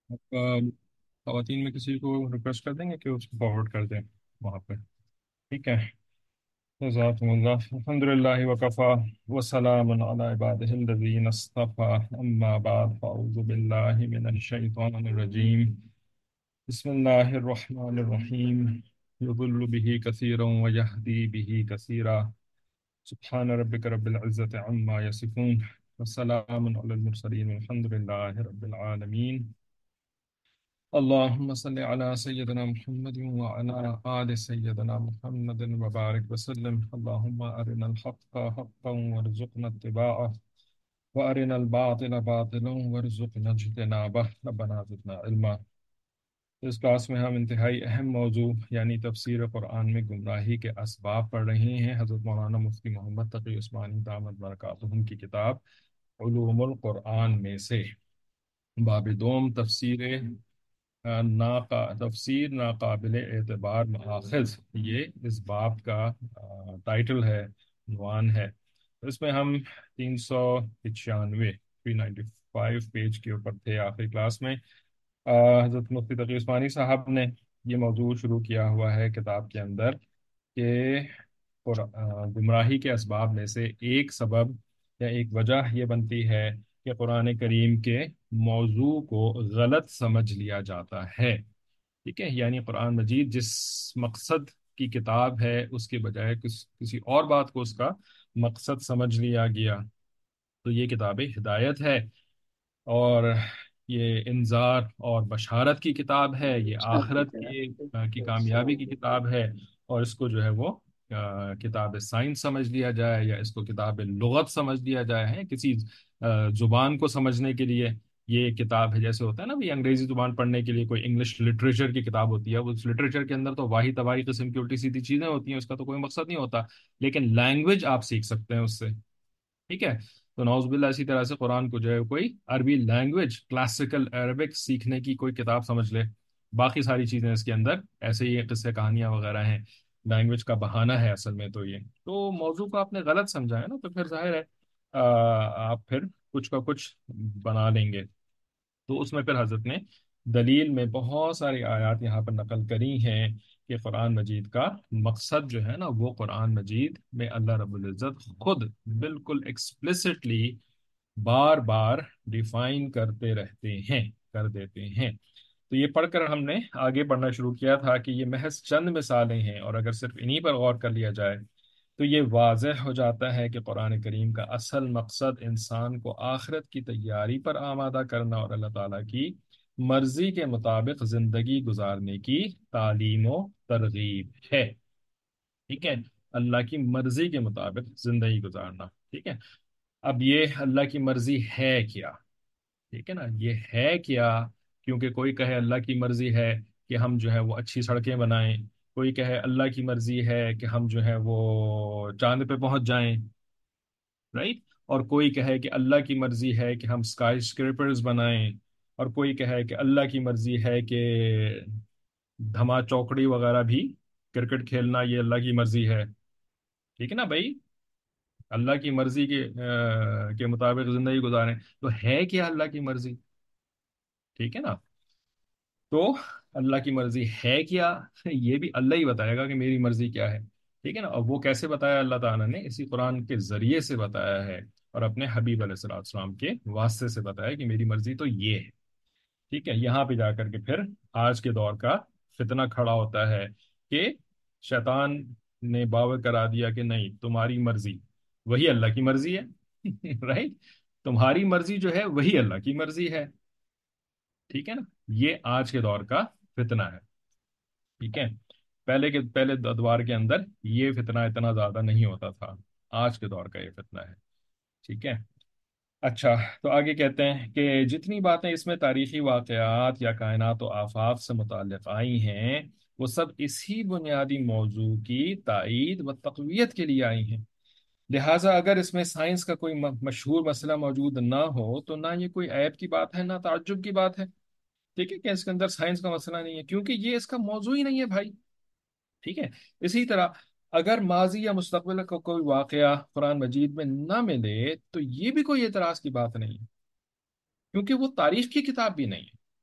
خواتین میں کسی کو ریکویسٹ کر دیں گے کہ اس کو فارورڈ کر دیں وہاں پہ. ٹھیک ہے. جزاکم اللہ. الحمد للہ وکفا وسلام علی عبادہ الذین اصطفى. اما بعد فاعوذ باللہ من الشیطان الرجیم. بسم اللہ الرحمن الرحیم. یضل به کثیرا ویہدی به کثیرا. سبحان ربک رب العزة عما یصفون وسلام علی المرسلین والحمد للہ رب العالمین. اللهم صل على سيدنا محمد وعلى آل سيدنا محمد وبارك وسلم. اللهم أرنا الحق حقا وارزقنا اتباعه وأرنا الباطل باطلا وارزقنا اجتنابه. ربنا زدنا علما. اس کلاس میں ہم انتہائی اہم موضوع یعنی تفسیر قرآن میں گمراہی کے اسباب پڑھ رہے ہیں. حضرت مولانا مفتی محمد تقی عثمانی دامت برکاتہم کی کتاب علوم القرآن میں سے باب دوم تفسیر ناقابل اعتبار مآخذ، یہ اس باب کا ٹائٹل ہے، عنوان ہے. اس میں ہم 395 395 پیج کے اوپر تھے آخری کلاس میں. حضرت مفتی تقی عثمانی صاحب نے یہ موضوع شروع کیا ہوا ہے کتاب کے اندر کہ گمراہی کے اسباب میں سے ایک سبب یا ایک وجہ یہ بنتی ہے کہ قرآن کریم کے موضوع کو غلط سمجھ لیا جاتا ہے. ٹھیک ہے، یعنی قرآن مجید جس مقصد کی کتاب ہے اس کے بجائے کسی اور بات کو اس کا مقصد سمجھ لیا گیا. تو یہ کتاب ہدایت ہے اور یہ انذار اور بشارت کی کتاب ہے، یہ آخرت کی کامیابی کی کتاب ہے. اور اس کو جو ہے وہ کتاب سائنس سمجھ لیا جائے یا اس کو کتاب لغت سمجھ لیا جائے، ہے کسی زبان کو سمجھنے کے لیے یہ کتاب ہے. جیسے ہوتا ہے نا بھی انگریزی زبان پڑھنے کے لیے کوئی انگلش لٹریچر کی کتاب ہوتی ہے، اس لٹریچر کے اندر تو واہی تباہی قسم کی الٹی سیدھی چیزیں ہوتی ہیں، اس کا تو کوئی مقصد نہیں ہوتا، لیکن لینگویج آپ سیکھ سکتے ہیں اس سے. ٹھیک ہے. تو نعوذ باللہ اسی طرح سے قرآن کو جو ہے کوئی عربی لینگویج کلاسیکل عربک سیکھنے کی کوئی کتاب سمجھ لے. باقی ساری چیزیں اس کے اندر ایسے ہی قصے کہانیاں وغیرہ ہیں، لینگویج کا بہانہ ہے اصل میں. تو یہ تو موضوع کو آپ نے غلط سمجھا ہے نا، تو پھر ظاہر ہے آپ پھر کچھ کا کچھ بنا لیں گے. تو اس میں پھر حضرت نے دلیل میں بہت ساری آیات یہاں پر نقل کری ہیں کہ قرآن مجید کا مقصد جو ہے نا وہ قرآن مجید میں اللہ رب العزت خود بالکل ایکسپلسٹلی بار بار ڈیفائن کرتے رہتے ہیں، کر دیتے ہیں. تو یہ پڑھ کر ہم نے آگے بڑھنا شروع کیا تھا کہ یہ محض چند مثالیں ہیں، اور اگر صرف انہی پر غور کر لیا جائے تو یہ واضح ہو جاتا ہے کہ قرآن کریم کا اصل مقصد انسان کو آخرت کی تیاری پر آمادہ کرنا اور اللہ تعالیٰ کی مرضی کے مطابق زندگی گزارنے کی تعلیم و ترغیب ہے. ٹھیک ہے، اللہ کی مرضی کے مطابق زندگی گزارنا. ٹھیک ہے. اب یہ اللہ کی مرضی ہے کیا؟ ٹھیک ہے نا، یہ ہے کیا؟ کیونکہ کوئی کہے اللہ کی مرضی ہے کہ ہم جو ہے وہ اچھی سڑکیں بنائیں، کوئی کہے اللہ کی مرضی ہے کہ ہم جو ہے وہ چاند پہ پہنچ جائیں، رائٹ. اور کوئی کہے کہ اللہ کی مرضی ہے کہ ہم اسکائی اسکریپرز بنائیں، اور کوئی کہے کہ اللہ کی مرضی ہے کہ دھما چوکڑی وغیرہ بھی کرکٹ کھیلنا یہ اللہ کی مرضی ہے. ٹھیک ہے نا بھائی، اللہ کی مرضی کے مطابق زندگی گزاریں. تو ہے کیا اللہ کی مرضی؟ ٹھیک ہے نا. تو اللہ کی مرضی ہے کیا؟ یہ بھی اللہ ہی بتائے گا کہ میری مرضی کیا ہے. ٹھیک ہے نا. اور وہ کیسے بتایا اللہ تعالیٰ نے؟ اسی قرآن کے ذریعے سے بتایا ہے، اور اپنے حبیب علیہ الصلوۃ والسلام کے واسطے سے بتایا کہ میری مرضی تو یہ ہے. ٹھیک ہے. یہاں پہ جا کر کے پھر آج کے دور کا فتنہ کھڑا ہوتا ہے کہ شیطان نے باور کرا دیا کہ نہیں، تمہاری مرضی وہی اللہ کی مرضی ہے. رائٹ. تمہاری مرضی جو ہے وہی اللہ کی مرضی ہے. ٹھیک ہے نا. یہ آج کے دور کا فتنہ ہے. ٹھیک ہے. پہلے ادوار کے اندر یہ فتنہ اتنا زیادہ نہیں ہوتا تھا، آج کے دور کا یہ فتنہ ہے. ٹھیک ہے. اچھا، تو آگے کہتے ہیں کہ جتنی باتیں اس میں تاریخی واقعات یا کائنات و آفاق سے متعلق آئی ہیں وہ سب اسی بنیادی موضوع کی تائید و تقویت کے لیے آئی ہیں. لہٰذا اگر اس میں سائنس کا کوئی مشہور مسئلہ موجود نہ ہو تو نہ یہ کوئی عیب کی بات ہے نہ تعجب کی بات ہے. ٹھیک ہے، کہ اس کے اندر سائنس کا مسئلہ نہیں ہے، کیونکہ یہ اس کا موضوع ہی نہیں ہے بھائی. ٹھیک ہے. اسی طرح اگر ماضی یا مستقبل کا کوئی واقعہ قرآن مجید میں نہ ملے تو یہ بھی کوئی اعتراض کی بات نہیں ہے، کیونکہ وہ تاریخ کی کتاب بھی نہیں ہے.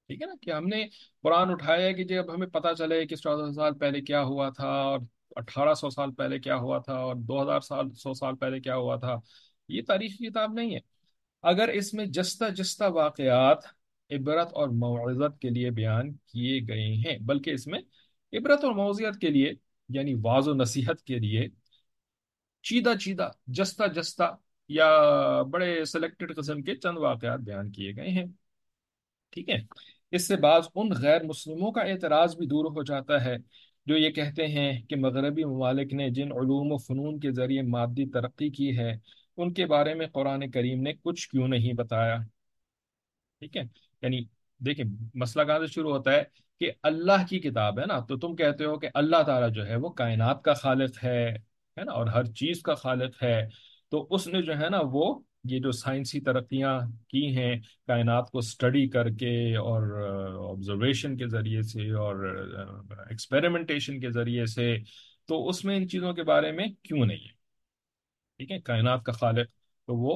ठीक है ना, कि हमने कुरान उठाया है कि जब हमें पता चले कि 1400 साल पहले क्या हुआ था, और 1800 साल पहले क्या हुआ था, और 2000 साल 100 साल पहले क्या हुआ था। ये तारीख की किताब नहीं है। अगर इसमें जस्ता जस्ता वाकयात इबरत और मौइज़त के लिए बयान किए गए हैं, बल्कि इसमें इबरत और मौइज़त के लिए, यानी वाज व नसीहत के लिए, चीदा चीदा, जस्ता जस्ता, या बड़े सेलेक्टेड किस्म के चंद वाकयात बयान किए गए हैं। ठीक है। इससे बाज उन गैर मुस्लिमों का एतराज भी दूर हो जाता है जो ये कहते हैं कि मगरबी ममालिक ने जिन उलूम व फ़नून के ज़रिए मादी तरक्की की है, उनके बारे में कुरान करीम ने कुछ क्यों नहीं बताया। ठीक है। यानी देखिए, मसला कहाँ से शुरू होता है कि अल्लाह की किताब है ना, तो तुम कहते हो कि अल्लाह ताला जो है वो कायनात का खालिक है ना, और हर चीज का खालिक है। तो उसने जो है ना वो ये जो साइंसी तरक्कियां की हैं, कायनात को स्टडी करके और ऑब्जर्वेशन के जरिए से और एक्सपेरिमेंटेशन के जरिए से, तो उसमें इन चीजों के बारे में क्यों नहीं है। ठीक है, कायनात का खालिक, तो वो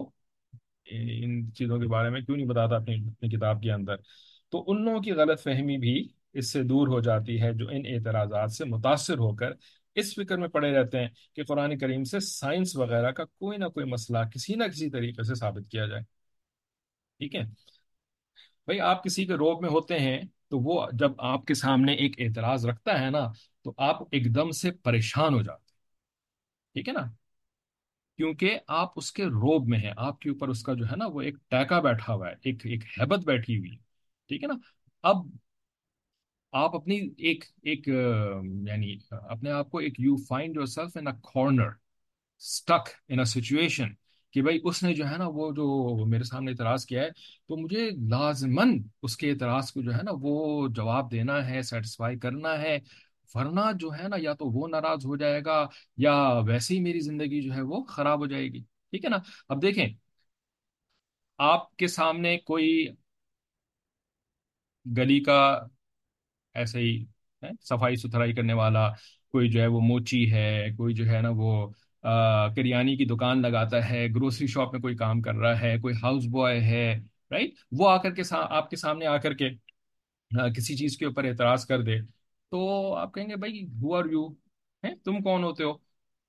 इन चीज़ों के बारे में क्यों नहीं बताता अपनी अपनी किताब के अंदर। तो उन लोगों की गलत फहमी भी इससे दूर हो जाती है जो इन एतराज़ात से मुतासर होकर इस फिक्र में पड़े रहते हैं कि कुरान करीम से साइंस वगैरह का कोई ना कोई मसला किसी ना किसी तरीके से साबित किया जाए। ठीक है। भाई, आप किसी के रोब में होते हैं, तो वो जब आपके सामने एक एतराज रखता है ना, तो आप एकदम से परेशान हो जाते हैं। ठीक है ना, क्योंकि आप उसके रोब में हैं, आपके ऊपर उसका जो है ना वो एक टैका बैठा हुआ है, एक एक हैबत बैठी हुई है। ठीक है ना। अब आप अपनी एक एक यानी अपने आप को एक, you find yourself in a corner, stuck in a situation, कि भाई उसने जो है ना वो जो मेरे सामने इतराज किया है, तो मुझे लाजमन उसके इतराज को जो है ना वो जवाब देना है, सेटिस्फाई करना है। वरना जो है ना या तो वो नाराज हो जाएगा, या वैसे ही मेरी जिंदगी जो है वो खराब हो जाएगी। ठीक है ना। अब देखें, आपके सामने कोई गली का ऐसे ही है, सफाई सुथराई करने वाला, कोई जो है वो मोची है, कोई जो है ना वो करियानी की दुकान लगाता है, ग्रोसरी शॉप में कोई काम कर रहा है, कोई हाउस बॉय है, राइट, वो आकर के आपके सामने आकर के किसी चीज के ऊपर एतराज कर दे, तो आप कहेंगे भाई हु आर यू, है तुम कौन होते हो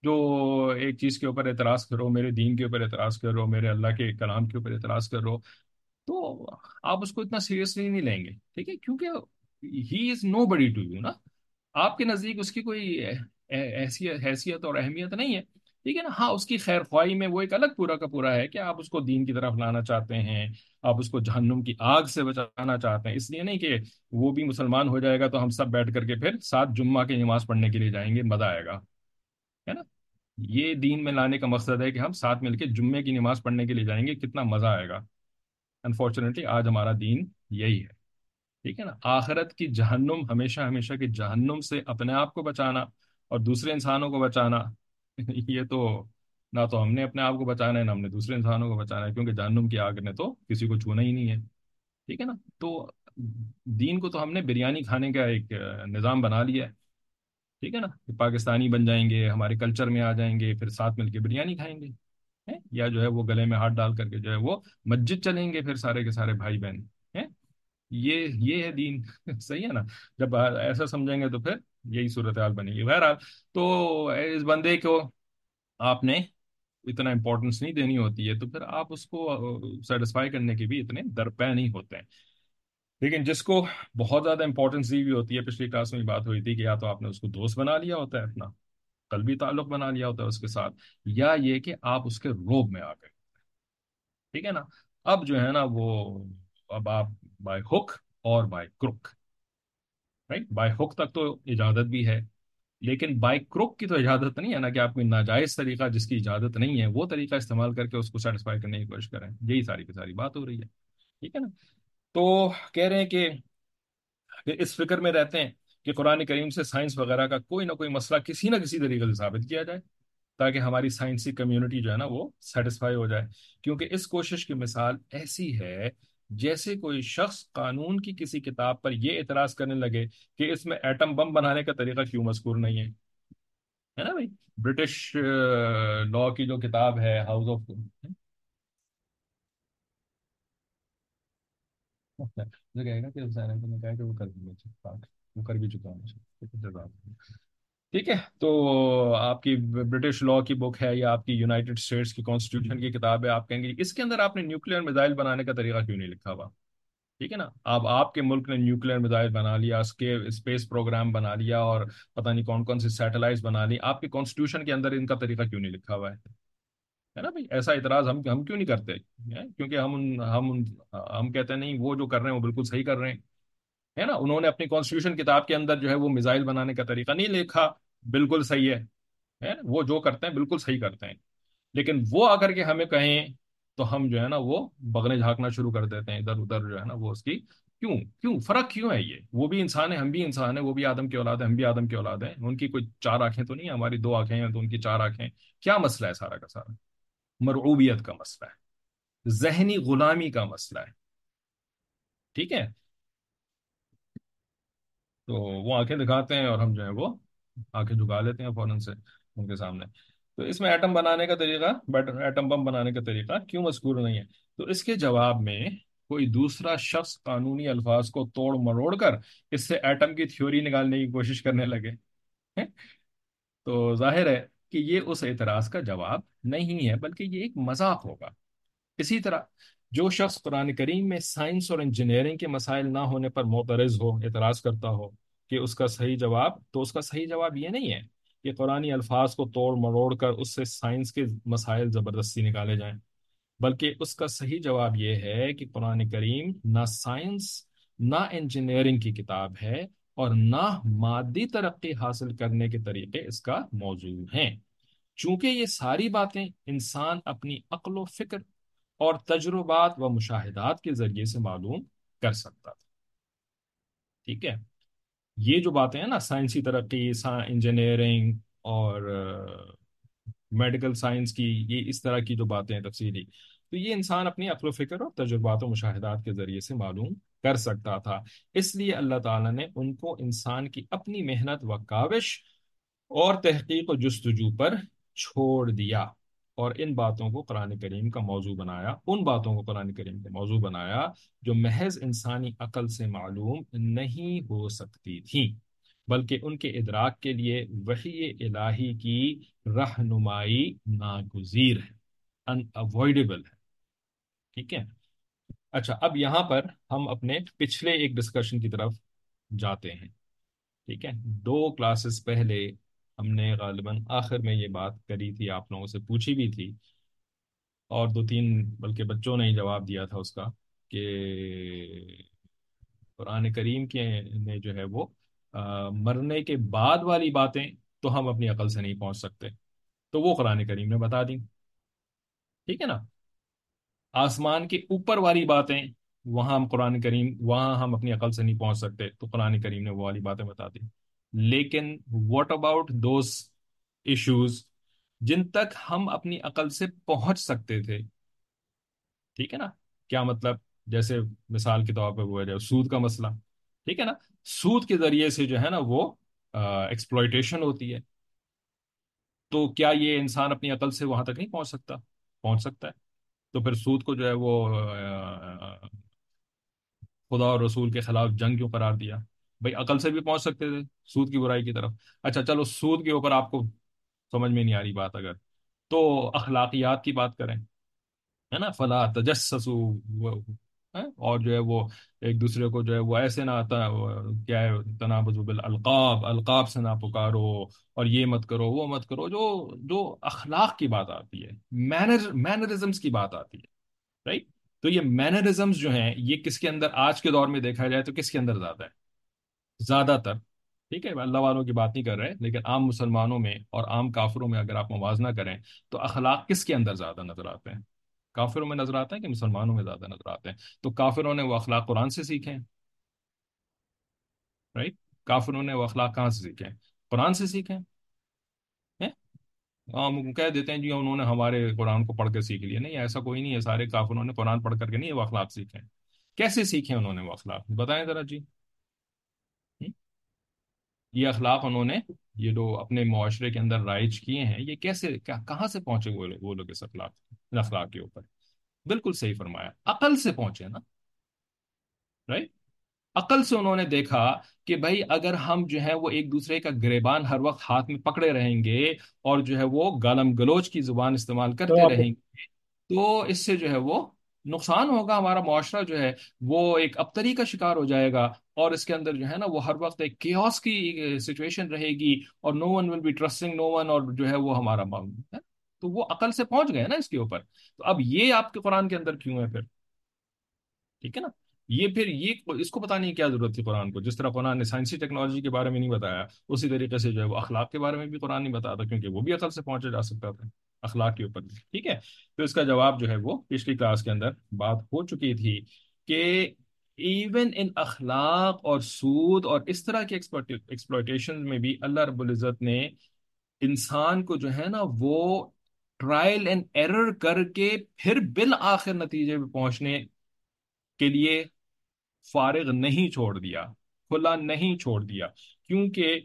जो एक चीज के ऊपर एतराज करो, मेरे दीन के ऊपर एतराज करो, मेरे अल्लाह के कलाम के ऊपर एतराज करो। तो आप उसको इतना सीरियसली नहीं लेंगे। ठीक है, क्योंकि he is nobody to you ना, आपके नजदीक उसकी कोई ऐसी हैसियत और अहमियत नहीं है। ठीक है ना। हाँ, उसकी खैर ख्वाही में वो एक अलग पूरा का पूरा है कि आप उसको दीन की तरफ लाना चाहते हैं, आप उसको जहन्नुम की आग से बचाना चाहते हैं, इसलिए नहीं कि वो भी मुसलमान हो जाएगा तो हम सब बैठ करके फिर साथ जुम्मा की नमाज पढ़ने के लिए जाएंगे, मजा आएगा, है ना। ये दीन में लाने का मकसद है कि हम साथ मिलकर जुम्मे की नमाज पढ़ने के लिए जाएंगे, कितना मजा आएगा। अनफॉर्चुनेटली आज हमारा दीन यही है। ठीक है ना, आखिरत की जहन्नुम, हमेशा हमेशा की जहन्नुम से अपने आप को बचाना और दूसरे इंसानों को बचाना, ये तो ना तो हमने अपने आप को बचाना है, ना हमने दूसरे इंसानों को बचाना है, क्योंकि जहन्नुम की आग ने तो किसी को छूना ही नहीं है। ठीक है ना। तो दीन को तो हमने बिरयानी खाने का एक निज़ाम बना लिया है। ठीक है ना, कि पाकिस्तानी बन जाएंगे, हमारे कल्चर में आ जाएंगे, फिर साथ मिलके बिरयानी खाएंगे, है, या जो है वो गले में हाथ डाल करके जो है वो मस्जिद चलेंगे, फिर सारे के सारे भाई बहन हैं। ये है दीन। सही है ना। जब ऐसा समझेंगे तो फिर यही सूरत हाल बनेगी। बहरहाल, तो इस बंदे को आपने इतना इंपॉर्टेंस नहीं देनी होती है, तो फिर आप उसको सेटिस्फाई करने के भी इतने दरपे नहीं होते हैं। लेकिन जिसको बहुत ज्यादा इंपॉर्टेंस दी हुई होती है, पिछली क्लास में भी बात हुई थी कि या तो आपने उसको दोस्त बना लिया होता है अपना, कल्बी ताल्लुक बना लिया होता है उसके साथ, या ये कि आप उसके रोब में आ गए। ठीक है ना। अब जो है ना वो, अब आप बाय हुक और by crook, right, by hook तक तो इजाजत भी है, लेकिन बाय क्रुक की तो इजाजत नहीं है ना, कि आप कोई नाजायज तरीका जिसकी इजाजत नहीं है वो तरीका इस्तेमाल करके उसको सेटिस्फाई करने की कोशिश करें। यही सारी की सारी बात हो रही है। ठीक है ना। तो कह रहे हैं कि इस फिक्र में रहते हैं कि कुरान करीम से साइंस वगैरह का कोई ना कोई मसला किसी ना किसी तरीके से साबित किया जाए, ताकि हमारी साइंसी कम्युनिटी जो है ना वो सेटिस्फाई हो जाए। क्योंकि इस कोशिश की मिसाल ऐसी है जैसे कोई शख्स कानून की किसी किताब पर यह एतराज करने लगे कि इसमें एटम बम बनाने का तरीका क्यों मज़कूर नहीं है। है ना भाई, ब्रिटिश लॉ की जो किताब है, हाउस ऑफ, मुझे कहेगा कि हुसैन है, तो मैं कहा कि वो कर दूंगा, वो कर भी चुका हूँ। ठीक है। तो आपकी ब्रिटिश लॉ की बुक है या आपकी यूनाइटेड स्टेट्स की कॉन्स्टिट्यूशन की किताब है, आप कहेंगे इसके अंदर आपने न्यूक्लियर मिसाइल बनाने का तरीका क्यों नहीं लिखा हुआ? ठीक है ना, अब आपके मुल्क ने न्यूक्लियर मिसाइल बना लिया, उसके स्पेस प्रोग्राम बना लिया, और पता नहीं कौन कौन सी सैटेलाइट्स बना ली, आपके कॉन्स्टिट्यूशन के अंदर इनका तरीका क्यों नहीं लिखा हुआ है ना भाई? ऐसा इतराज हम क्यों नहीं करते हैं? क्योंकि हम कहते हैं नहीं, वो जो कर रहे हैं वो बिल्कुल सही कर रहे हैं, है ना? उन्होंने अपनी कॉन्स्टिट्यूशन किताब के अंदर जो है वो मिसाइल बनाने का तरीका नहीं लिखा, बिल्कुल सही है ना? वो जो करते हैं बिल्कुल सही करते हैं। लेकिन वो आकर के हमें कहें तो हम जो है ना वो बगने झांकना शुरू कर देते हैं इधर उधर, जो है ना वो उसकी क्यों क्यों फर्क क्यों है? ये वो भी इंसान है, हम भी इंसान है, वो भी आदम की औलाद है, हम भी आदम की औलाद है। उनकी कोई चार आंखें तो नहीं है, हमारी दो आंखें हैं तो उनकी चार आंखें। क्या मसला है सारा का सारा? मरऊबियत का मसला है, जहनी गुलामी का मसला है। ठीक है। तो वो आंखें दिखाते हैं और हम जो है वो आंखें झुका लेते हैं फौरन से उनके सामने। तो इसमें एटम बनाने का तरीका, बट एटम बम बनाने का तरीका क्यों मज़कूर नहीं है? तो इसके जवाब में कोई दूसरा शख्स कानूनी अल्फाज को तोड़ मरोड़ कर इससे एटम की थ्योरी निकालने की कोशिश करने लगे हैं। तो जाहिर है कि ये उस एतराज का जवाब नहीं है, बल्कि ये एक मजाक होगा। इसी तरह जो शख्स कुरान करीम में साइंस और इंजीनियरिंग के मसाइल ना होने पर मोतरज हो, एतराज़ करता हो कि उसका सही जवाब, तो उसका सही जवाब ये नहीं है कि कुरानी अल्फाज को तोड़ मरोड़ कर उससे साइंस के मसाइल ज़बरदस्ती निकाले जाएं, बल्कि उसका सही जवाब ये है कि कुरान करीम ना साइंस ना इंजीनियरिंग की किताब है, और ना मादी तरक्की हासिल करने के तरीके इसका मौजूद हैं। चूंकि ये सारी बातें इंसान अपनी अक्ल व फिक्र और तजुर्बात व मुशाहिदात के जरिए से मालूम कर सकता था। ठीक है। ये जो बातें हैं ना, साइंसी तरक्की, इंजीनियरिंग और मेडिकल साइंस की, ये इस तरह की जो बातें हैं तफसीली, तो ये इंसान अपनी अक्ल फिक्र और तजुर्बात और मुशाहिदात के जरिए से मालूम कर सकता था। इसलिए अल्लाह ताला ने उनको इंसान की अपनी मेहनत व काविश और तहकीक और जुस्तजू पर छोड़ दिया, और इन बातों को कुरान करीम का मौजू बनाया, उन बातों को कुरान करीम का मौजू बनाया जो महज इंसानी अकल से मालूम नहीं हो सकती थी, बल्कि उनके इदराक के लिए वही इलाही की रहनुमाई नागुजीर है, अनअवॉइडेबल है। ठीक है। अच्छा, अब यहाँ पर हम अपने पिछले एक डिस्कशन की तरफ जाते हैं। ठीक है। दो क्लासेस पहले हमने गालिबन आखिर में ये बात करी थी, आप लोगों से पूछी भी थी, और दो तीन बल्कि बच्चों ने ही जवाब दिया था उसका, कि कुरान करीम के ने जो है वो मरने के बाद वाली बातें तो हम अपनी अकल से नहीं पहुंच सकते, तो वो कुरान करीम ने बता दी। ठीक है ना। आसमान के ऊपर वाली बातें, वहां हम अपनी अकल से नहीं पहुंच सकते, तो कुरान करीम ने वो वाली बातें बता दी। लेकिन व्हाट अबाउट दोज इश्यूज जिन तक हम अपनी अकल से पहुंच सकते थे? ठीक है ना। क्या मतलब? जैसे मिसाल के तौर पर वो है जो सूद का मसला। ठीक है ना। सूद के जरिए से जो है ना वो एक्सप्लॉयटेशन होती है, तो क्या ये इंसान अपनी अकल से वहां तक नहीं पहुंच सकता? पहुंच सकता है। तो फिर सूद को जो है वो खुदा और रसूल के खिलाफ जंग क्यों करार दिया? भाई अकल से भी पहुंच सकते थे सूद की बुराई की तरफ। अच्छा चलो, सूद के ऊपर आपको समझ में नहीं आ रही बात, अगर तो अखलाकियात की बात करें, है ना, फला तजस्ससु, और जो है वो एक दूसरे को जो है वो ऐसे ना क्या है, तनाबुज़ु बिल अलकाब, अलकाब से ना पुकारो, और ये मत करो वो मत करो, जो जो अखलाक की बात आती है, मैनरिज्म्स की बात आती है, राइट? तो ये मैनरिज्म्स जो हैं, ये किसके अंदर आज के दौर में देखा जाए तो किसके अंदर ज्यादा है? ज्यादातर, ठीक है, अल्लाह वालों की बात नहीं कर रहे, लेकिन आम मुसलमानों में और आम काफिरों में अगर आप मुवाजना करें, तो अखलाक किसके अंदर ज्यादा नजर आते हैं? काफिरों में नजर आते हैं कि मुसलमानों में ज्यादा नजर आते हैं? तो काफिरों ने वो अखलाक कुरान से सीखे हैं, राइट? काफिरों ने वो अखलाक कहाँ से सीखे हैं? कुरान से सीखे हैं। हम कह देते हैं जी उन्होंने हमारे कुरान को पढ़ के सीख लिया, नहीं, ऐसा कोई नहीं है, सारे काफिरों ने कुरान पढ़ करके नहीं वो अखलाक सीखे हैं। कैसे सीखे उन्होंने वो अखलाक, बताएं जरा जी। हम्म? ये अखलाक उन्होंने, ये जो अपने मुआशरे के अंदर राइज किए हैं, ये कैसे, क्या, कहाँ से पहुंचे वो लोग इस अखलाक अखलाक के ऊपर? बिल्कुल सही फरमाया, अकल से पहुंचे ना। right? عقل سے انہوں نے دیکھا کہ بھائی اگر ہم جو ہے وہ ایک دوسرے کا گریبان ہر وقت ہاتھ میں پکڑے رہیں گے اور جو ہے وہ گالم گلوچ کی زبان استعمال تو کرتے آپ رہیں گے تو اس سے جو ہے وہ نقصان ہوگا، ہمارا معاشرہ جو ہے وہ ایک ابتری کا شکار ہو جائے گا، اور اس کے اندر جو ہے نا وہ ہر وقت ایک کیوس کی سچویشن رہے گی، اور no one will be trusting no one, اور جو ہے وہ ہمارا معاملہ ہے، تو وہ عقل سے پہنچ گئے نا اس کے اوپر. تو اب یہ آپ کے قرآن کے اندر کیوں ہے پھر؟ ٹھیک ہے نا. یہ پھر یہ اس کو بتانے کی کیا ضرورت تھی قرآن کو؟ جس طرح قرآن نے سائنسی ٹیکنالوجی کے بارے میں نہیں بتایا، اسی طریقے سے جو ہے وہ اخلاق کے بارے میں بھی قرآن نہیں بتاتا، کیونکہ وہ بھی عقل سے پہنچا جا سکتا تھا اخلاق کے اوپر بھی. ٹھیک ہے. تو اس کا جواب جو ہے وہ پچھلی کلاس کے اندر بات ہو چکی تھی کہ ایون ان اخلاق اور سود اور اس طرح کے ایکسپلوٹیشن میں بھی اللہ رب العزت نے انسان کو جو ہے نا وہ ٹرائل اینڈ ایرر کر کے پھر بالآخر نتیجے پہ پہنچنے کے لیے فارغ نہیں چھوڑ دیا، کھلا نہیں چھوڑ دیا. کیونکہ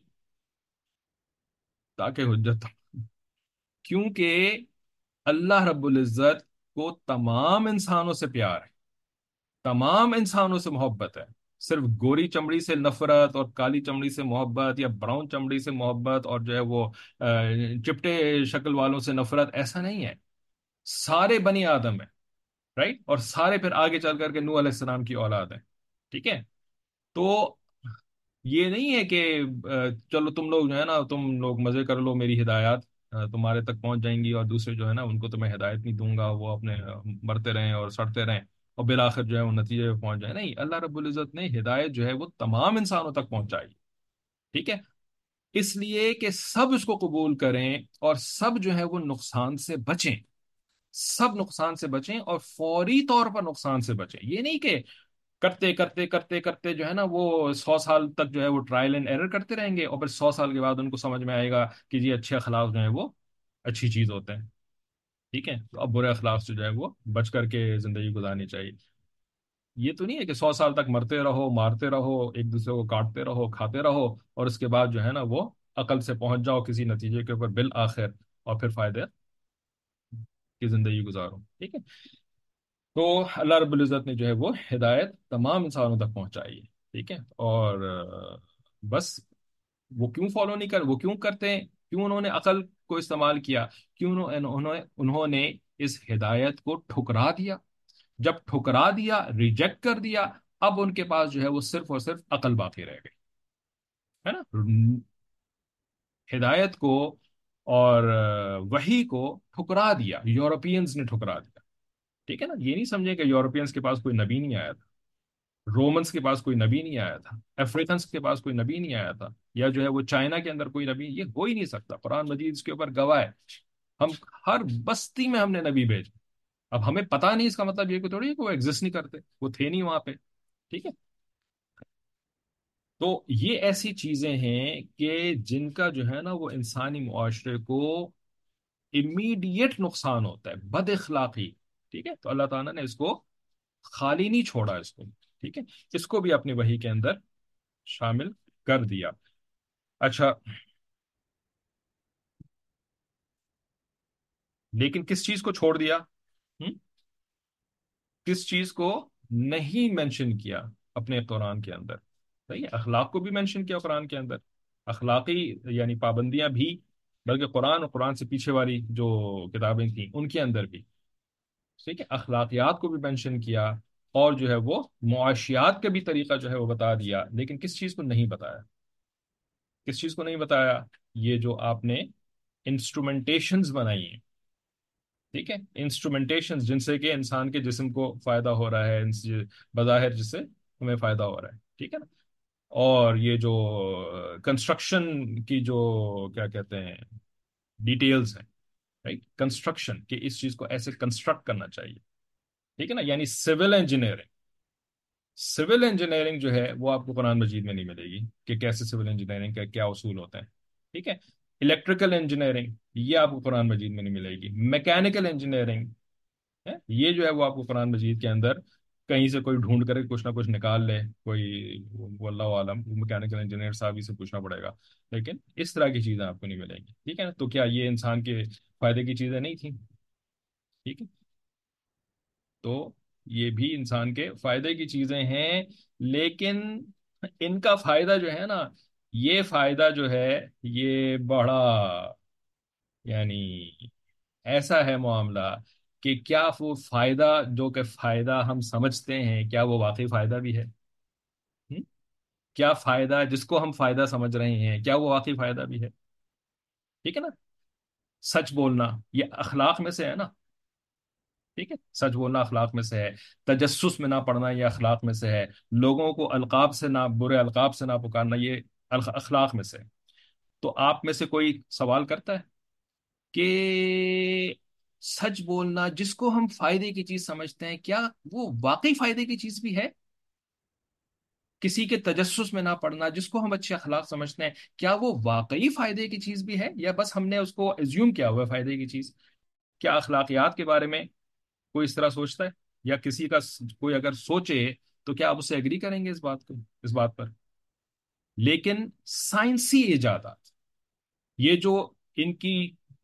تاکہ حجت، کیونکہ اللہ رب العزت کو تمام انسانوں سے پیار ہے، تمام انسانوں سے محبت ہے. صرف گوری چمڑی سے نفرت اور کالی چمڑی سے محبت یا براؤن چمڑی سے محبت اور جو ہے وہ چپٹے شکل والوں سے نفرت، ایسا نہیں ہے. سارے بنی آدم ہیں، رائٹ، اور سارے پھر آگے چل کر کے نوح علیہ السلام کی اولاد ہیں. ٹھیک ہے. تو یہ نہیں ہے کہ چلو تم لوگ جو ہے نا تم لوگ مزے کر لو، میری ہدایات تمہارے تک پہنچ جائیں گی، اور دوسرے جو ہے نا ان کو تو میں ہدایت نہیں دوں گا، وہ اپنے مرتے رہیں اور سڑتے رہیں اور بالآخر جو ہے وہ نتیجے پہ پہنچ جائے. نہیں، اللہ رب العزت نے ہدایت جو ہے وہ تمام انسانوں تک پہنچائی. ٹھیک ہے. اس لیے کہ سب اس کو قبول کریں اور سب جو ہے وہ نقصان سے بچیں، سب نقصان سے بچیں اور فوری طور پر نقصان سے بچیں. یہ نہیں کہ کرتے کرتے کرتے کرتے جو ہے نا وہ 100 سال تک جو ہے وہ ٹرائل اینڈ ایرر کرتے رہیں گے، اور پھر 100 سال کے بعد ان کو سمجھ میں آئے گا کہ جی اچھے اخلاق جو ہیں وہ اچھی چیز ہوتے ہیں. ٹھیک ہے. تو اب برے اخلاق سے جو ہے وہ بچ کر کے زندگی گزارنی چاہیے. یہ تو نہیں ہے کہ 100 سال تک مرتے رہو، مارتے رہو، ایک دوسرے کو کاٹتے رہو، کھاتے رہو، اور اس کے بعد جو ہے نا وہ عقل سے پہنچ جاؤ کسی نتیجے کے اوپر بالآخر، اور پھر فائدے کی زندگی گزارو. ٹھیک ہے. تو اللہ رب العزت نے جو ہے وہ ہدایت تمام انسانوں تک پہنچائی ہے. ٹھیک ہے. اور بس وہ کیوں فالو نہیں کر، وہ کیوں کرتے ہیں، کیوں انہوں نے عقل کو استعمال کیا، کیوں انہوں نے اس ہدایت کو ٹھکرا دیا. جب ٹھکرا دیا، ریجیکٹ کر دیا، اب ان کے پاس جو ہے وہ صرف اور صرف عقل باقی رہ گئی، ہے نا. ہدایت کو اور وحی کو ٹھکرا دیا، یورپینز نے ٹھکرا دیا. ٹھیک ہے نا. یہ نہیں سمجھے کہ یورپینز کے پاس کوئی نبی نہیں آیا تھا، رومنس کے پاس کوئی نبی نہیں آیا تھا، افریقنس کے پاس کوئی نبی نہیں آیا تھا، یا جو ہے وہ چائنا کے اندر کوئی نبی، یہ ہو ہی نہیں سکتا. قرآن مجید اس کے اوپر گواہ ہے. ہم ہر بستی میں ہم نے نبی بھیجے. اب ہمیں پتہ نہیں، اس کا مطلب یہ کہ تھوڑی ہے کہ وہ ایگزسٹ نہیں کرتے، وہ تھے نہیں وہاں پہ. ٹھیک ہے. تو یہ ایسی چیزیں ہیں کہ جن کا جو ہے نا وہ انسانی معاشرے کو امیڈیٹ نقصان ہوتا ہے، بد اخلاقی. ٹھیک ہے. تو اللہ تعالیٰ نے اس کو خالی نہیں چھوڑا اس کو. ٹھیک ہے. اس کو بھی اپنی وحی کے اندر شامل کر دیا. اچھا، لیکن کس چیز کو چھوڑ دیا؟ ہم؟ کس چیز کو نہیں مینشن کیا اپنے قرآن کے اندر؟ صحیح ہے. اخلاق کو بھی مینشن کیا قرآن کے اندر، اخلاقی یعنی پابندیاں بھی، بلکہ قرآن اور قرآن سے پیچھے والی جو کتابیں تھیں ان کے اندر بھی. ٹھیک ہے. اخلاقیات کو بھی مینشن کیا، اور جو ہے وہ معاشیات کا بھی طریقہ جو ہے وہ بتا دیا. لیکن کس چیز کو نہیں بتایا؟ کس چیز کو نہیں بتایا؟ یہ جو آپ نے انسٹرومنٹیشنز بنائی ہیں. ٹھیک ہے. انسٹرومنٹیشنز جن سے کہ انسان کے جسم کو فائدہ ہو رہا ہے، بظاہر جس سے ہمیں فائدہ ہو رہا ہے. ٹھیک ہے نا. اور یہ جو کنسٹرکشن کی جو کیا کہتے ہیں ڈیٹیلز ہیں، رائٹ، کنسٹرکشن کہ اس چیز کو ایسے کنسٹرکٹ کرنا چاہیے. ٹھیک ہے نا. یعنی سول انجینئرنگ، سول انجینئرنگ جو ہے وہ آپ کو قرآن مجید میں نہیں ملے گی کہ کیسے سول انجینئرنگ کا کیا اصول ہوتے ہیں. ٹھیک ہے. الیکٹریکل انجینئرنگ یہ آپ کو قرآن مجید میں نہیں ملے گی. میکینیکل انجینئرنگ ہے، یہ جو ہے وہ آپ کو قرآن مجید کے اندر کہیں سے کوئی ڈھونڈ کرے کچھ نہ کچھ نکال لے کوئی، وہ اللہ عالم، میکینیکل انجینئر صاحب ہی سے پوچھنا پڑے گا. لیکن اس طرح کی چیزیں آپ کو نہیں ملیں گی. ٹھیک ہے نا. تو کیا یہ انسان کے فائدے کی چیزیں نہیں تھیں؟ ٹھیک ہے. تو یہ بھی انسان کے فائدے کی چیزیں ہیں، لیکن ان کا فائدہ جو ہے نا، یہ فائدہ جو ہے یہ بڑا، یعنی ایسا ہے معاملہ کہ کیا وہ فائدہ جو کہ فائدہ ہم سمجھتے ہیں، کیا وہ واقعی فائدہ بھی ہے؟ ہم؟ کیا فائدہ جس کو ہم فائدہ سمجھ رہے ہیں، کیا وہ واقعی فائدہ بھی ہے؟ ٹھیک ہے نا؟ سچ بولنا یہ اخلاق میں سے ہے نا؟ ٹھیک ہے، سچ بولنا اخلاق میں سے ہے، تجسس میں نہ پڑنا یہ اخلاق میں سے ہے، لوگوں کو القاب سے نہ، برے القاب سے نہ پکارنا یہ اخلاق میں سے ہے۔ تو آپ میں سے کوئی سوال کرتا ہے کہ سچ بولنا جس کو ہم فائدے کی چیز سمجھتے ہیں، کیا وہ واقعی فائدے کی چیز بھی ہے؟ کسی کے تجسس میں نہ پڑنا جس کو ہم اچھے اخلاق سمجھتے ہیں، کیا وہ واقعی فائدے کی چیز بھی ہے، یا بس ہم نے اس کو ایزیوم کیا ہوا ہے فائدے کی چیز؟ کیا اخلاقیات کے بارے میں کوئی اس طرح سوچتا ہے؟ یا کسی کا کوئی اگر سوچے تو کیا آپ اس سے ایگری کریں گے اس بات کو، اس بات پر؟ لیکن سائنسی ایجادات، یہ جو ان کی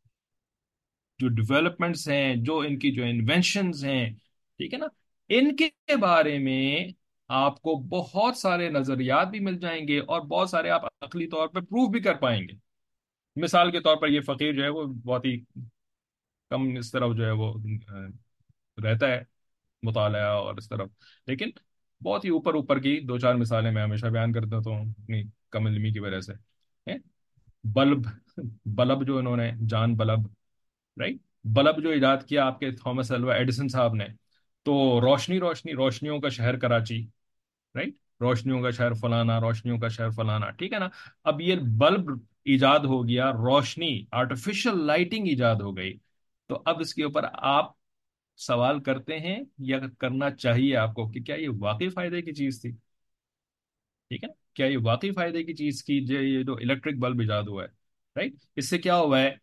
جو ڈیولپمنٹس ہیں، جو ان کی جو انوینشنز ہیں، ٹھیک ہے نا، ان کے بارے میں آپ کو بہت سارے نظریات بھی مل جائیں گے، اور بہت سارے آپ عقلی طور پہ پروف بھی کر پائیں گے۔ مثال کے طور پر یہ فقیر جو ہے وہ بہت ہی کم اس طرف جو ہے وہ رہتا ہے، مطالعہ اور اس طرف، لیکن بہت ہی اوپر اوپر کی دو چار مثالیں میں ہمیشہ بیان کر دیتا ہوں اپنی کم علمی کی وجہ سے۔ ہیں؟ بلب، بلب جو انہوں نے، جان بلب، رائٹ، بلب جو ایجاد کیا آپ کے تھامس الوا ایڈیسن صاحب نے، تو روشنی، روشنی، روشنیوں کا شہر کراچی، رائٹ، روشنیوں کا شہر فلانا، روشنیوں کا شہر فلانا، ٹھیک ہے نا؟ اب یہ بلب ایجاد ہو گیا، روشنی، آرٹیفیشل لائٹنگ ایجاد ہو گئی، تو اب اس کے اوپر آپ سوال کرتے ہیں یا کرنا چاہیے آپ کو کہ کیا یہ واقعی فائدے کی چیز تھی؟ ٹھیک ہے نا؟ کیا یہ واقعی فائدے کی چیز کی جو یہ جو الیکٹرک بلب ایجاد ہوا ہے، رائٹ، اس سے کیا ہوا ہے؟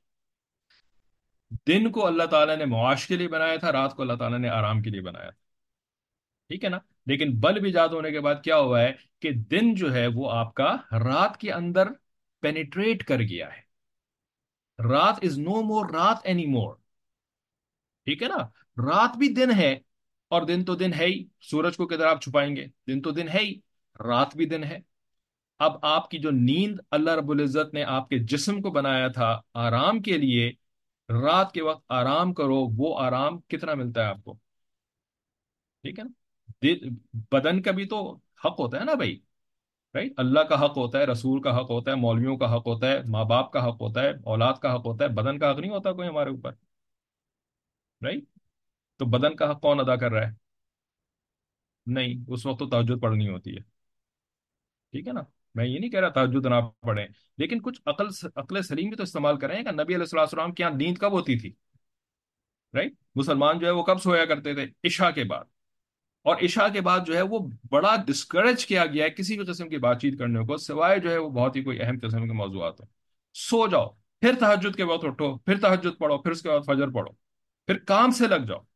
دن کو اللہ تعالیٰ نے معاش کے لیے بنایا تھا، رات کو اللہ تعالیٰ نے آرام کے لیے بنایا تھا، ٹھیک ہے نا؟ لیکن بلب ایجاد ہونے کے بعد کیا ہوا ہے کہ دن جو ہے وہ آپ کا رات کے اندر پینیٹریٹ کر گیا ہے، رات از نو مور رات اینی مور، ٹھیک ہے نا؟ رات بھی دن ہے، اور دن تو دن ہے ہی، سورج کو کدھر آپ چھپائیں گے، دن تو دن ہے ہی، رات بھی دن ہے۔ اب آپ کی جو نیند اللہ رب العزت نے آپ کے جسم کو بنایا تھا آرام کے لیے، رات کے وقت آرام کرو، وہ آرام کتنا ملتا ہے آپ کو؟ ٹھیک ہے نا؟ بدن کا بھی تو حق ہوتا ہے نا بھائی، رائٹ، اللہ کا حق ہوتا ہے، رسول کا حق ہوتا ہے، مولویوں کا حق ہوتا ہے، ماں باپ کا حق ہوتا ہے، اولاد کا حق ہوتا ہے، بدن کا حق نہیں ہوتا کوئی ہمارے اوپر، رائٹ؟ تو بدن کا حق کون ادا کر رہا ہے؟ نہیں، اس وقت تو تہجد پڑھنی ہوتی ہے، ٹھیک ہے نا؟ میں یہ نہیں کہہ رہا تہجد نہ پڑھیں، لیکن کچھ عقل سلیم بھی تو استعمال کریں کہ نبی علیہ السلام کی یہاں نیند کب ہوتی تھی؟ رائٹ، مسلمان جو ہے وہ کب سویا کرتے تھے؟ عشاء کے بعد، اور عشاء کے بعد جو ہے وہ بڑا ڈسکریج کیا گیا ہے کسی بھی قسم کی بات چیت کرنے کو، سوائے جو ہے وہ بہت ہی کوئی اہم قسم کے موضوعات ہوں۔ سو جاؤ، پھر تہجد کے وقت اٹھو، پھر تہجد پڑھو، پھر اس کے بعد فجر پڑھو، پھر کام سے لگ جاؤ۔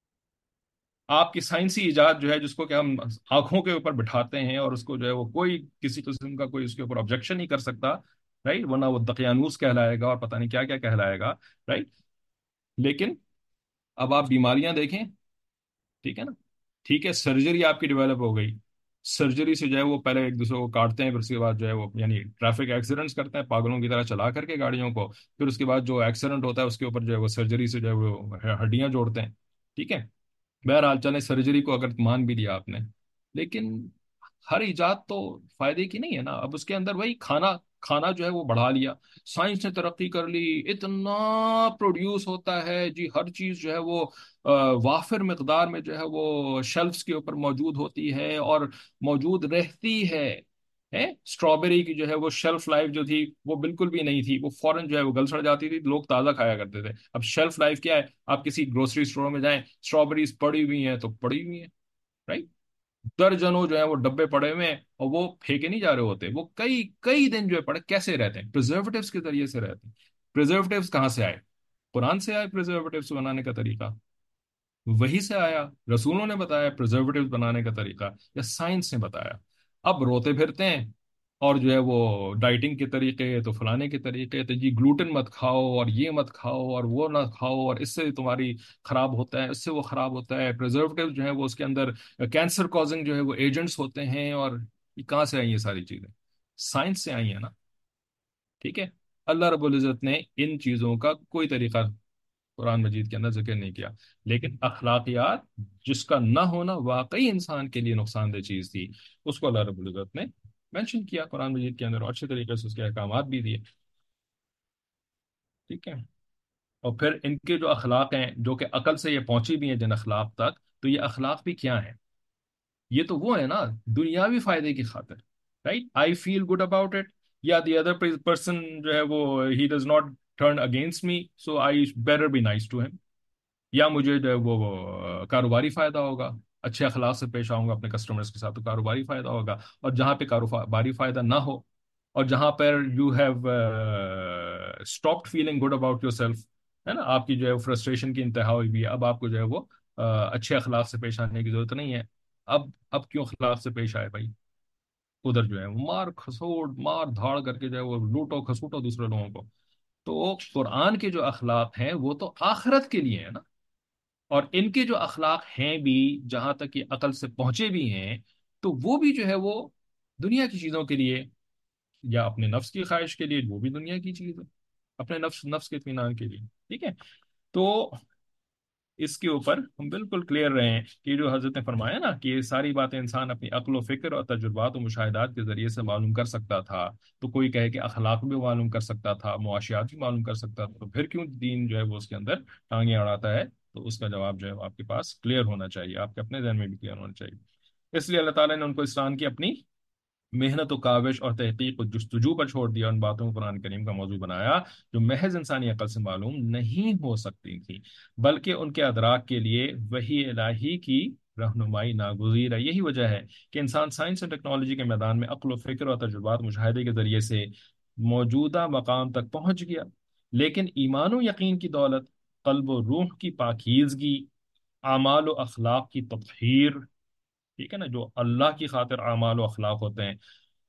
آپ کی سائنسی ایجاد جو ہے جس کو کہ ہم آنکھوں کے اوپر بٹھاتے ہیں، اور اس کو جو ہے وہ کوئی کسی قسم کا کوئی اس کے اوپر آبجیکشن نہیں کر سکتا، رائٹ، ورنہ وہ دقیانوس کہلائے گا اور پتہ نہیں کیا کیا کہلائے گا، رائٹ؟ لیکن اب آپ بیماریاں دیکھیں، ٹھیک ہے نا؟ ٹھیک ہے، سرجری آپ کی ڈیولپ ہو گئی، سرجری سے جو ہے وہ پہلے ایک دوسرے کو کاٹتے ہیں، پھر اس کے بعد جو ہے وہ یعنی ٹریفک ایکسیڈنٹس کرتے ہیں پاگلوں کی طرح چلا کر کے گاڑیوں کو، پھر اس کے بعد جو ایکسیڈنٹ ہوتا ہے اس کے اوپر جو ہے وہ سرجری سے جو ہے وہ ہڈیاں جوڑتے ہیں، ٹھیک ہے؟ بہرحال چلیں، سرجری کو اگر مان بھی لیا آپ نے، لیکن ہر ایجاد تو فائدے کی نہیں ہے نا۔ اب اس کے اندر وہی کھانا، کھانا جو ہے وہ بڑھا لیا، سائنس نے ترقی کر لی، اتنا پروڈیوس ہوتا ہے جی، ہر چیز جو ہے وہ وافر مقدار میں جو ہے وہ شیلفز کے اوپر موجود ہوتی ہے اور موجود رہتی ہے۔ اسٹرابیری کی جو ہے وہ شیلف لائف جو تھی وہ بالکل بھی نہیں تھی، وہ فوراً جو ہے وہ گل سڑ جاتی تھی، لوگ تازہ کھایا کرتے تھے۔ اب شیلف لائف کیا ہے؟ آپ کسی گروسری اسٹور میں جائیں، اسٹرابیریز پڑی ہوئی ہیں تو پڑی ہوئی ہیں، رائٹ، درجنوں جو ہے وہ ڈبے پڑے ہوئے ہیں، اور وہ پھینکے نہیں جا رہے ہوتے، وہ کئی کئی دن جو ہے پڑے کیسے رہتے ہیں؟ پریزرویٹوز کے ذریعے سے رہتے ہیں۔ پریزرویٹوز کہاں سے آئے؟ قرآن سے آئے پریزرویٹوز بنانے کا طریقہ، وہی سے آیا، رسولوں نے بتایا پریزرویٹوز بنانے کا طریقہ، یا سائنس نے بتایا؟ اب روتے پھرتے ہیں اور جو ہے وہ ڈائٹنگ کے طریقے تو فلانے کے طریقے تو جی گلوٹن مت کھاؤ اور یہ مت کھاؤ اور وہ نہ کھاؤ اور اس سے تمہاری خراب ہوتا ہے، اس سے وہ خراب ہوتا ہے، پریزرویٹو جو ہے وہ اس کے اندر کینسر کازنگ جو ہے وہ ایجنٹس ہوتے ہیں، اور یہ کہاں سے آئی یہ ساری چیزیں؟ سائنس سے آئی ہیں نا، ٹھیک ہے؟ اللہ رب العزت نے ان چیزوں کا کوئی طریقہ قرآن مجید کے اندر ذکر نہیں کیا، لیکن اخلاقیات جس کا نہ ہونا واقعی انسان کے لیے نقصان دہ چیز تھی، اس کو اللہ رب العزت نے مینشن کیا قرآن مجید کے اندر، اور اچھے طریقے سے اس کے احکامات بھی دیے، ٹھیک ہے؟ اور پھر ان کے جو اخلاق ہیں جو کہ عقل سے یہ پہنچی بھی ہیں جن اخلاق تک، تو یہ اخلاق بھی کیا ہیں؟ یہ تو وہ ہے نا دنیاوی فائدے کی خاطر، right? I feel good about it, یا دی ادر پرسن جو ہے وہ ہی does not turn against me, so I better be nice to ہم، یا مجھے جو ہے وہ کاروباری فائدہ ہوگا، اچھے اخلاق سے پیش آؤں گا اپنے کسٹمرز کے ساتھ تو کاروباری فائدہ ہوگا، اور جہاں پہ کاروباری فائدہ نہ ہو، اور جہاں پر you have stopped feeling good about yourself, ہے نا، آپ کی جو ہے فرسٹریشن کی انتہا ہوئی بھی ہے، اب آپ کو جو ہے وہ اچھے اخلاق سے پیش آنے کی ضرورت نہیں ہے، اب کیوں اخلاق سے پیش آئے بھائی؟ ادھر جو ہے وہ مار کھسوڑ مار دھاڑ کر کے جو ہے وہ لوٹو کھسوٹو دوسرے لوگوں کو، تو قرآن کے جو اخلاق ہیں وہ تو آخرت کے لیے ہے نا، اور ان کے جو اخلاق ہیں بھی جہاں تک کہ عقل سے پہنچے بھی ہیں، تو وہ بھی جو ہے وہ دنیا کی چیزوں کے لیے، یا اپنے نفس کی خواہش کے لیے، وہ بھی دنیا کی چیز ہے، اپنے نفس کے اطمینان کے لیے، ٹھیک ہے؟ تو اس کے اوپر ہم بالکل کلیئر رہے ہیں کہ جو حضرت نے فرمایا نا کہ یہ ساری باتیں انسان اپنی عقل و فکر اور تجربات و مشاہدات کے ذریعے سے معلوم کر سکتا تھا، تو کوئی کہے کہ اخلاق بھی معلوم کر سکتا تھا، معاشیات بھی معلوم کر سکتا تھا، تو پھر کیوں دین جو ہے وہ اس کے اندر ٹانگیں اڑاتا ہے؟ تو اس کا جواب جو ہے وہ آپ کے پاس کلیئر ہونا چاہیے، آپ کے اپنے ذہن میں بھی کلیئر ہونا چاہیے۔ اس لیے اللہ تعالیٰ نے ان کو اسلام کی اپنی محنت و کاوش اور تحقیق و جستجو پر چھوڑ دیا، ان باتوں کو قرآن کریم کا موضوع بنایا جو محض انسانی عقل سے معلوم نہیں ہو سکتی تھی، بلکہ ان کے ادراک کے لیے وحی الہی کی رہنمائی ناگزیر ہے۔ یہی وجہ ہے کہ انسان سائنس اور ٹیکنالوجی کے میدان میں عقل و فکر اور تجربات مشاہدے کے ذریعے سے موجودہ مقام تک پہنچ گیا، لیکن ایمان و یقین کی دولت، قلب و روح کی پاکیزگی، اعمال و اخلاق کی تطہیر، ٹھیک ہے نا، جو اللہ کی خاطر اعمال و اخلاق ہوتے ہیں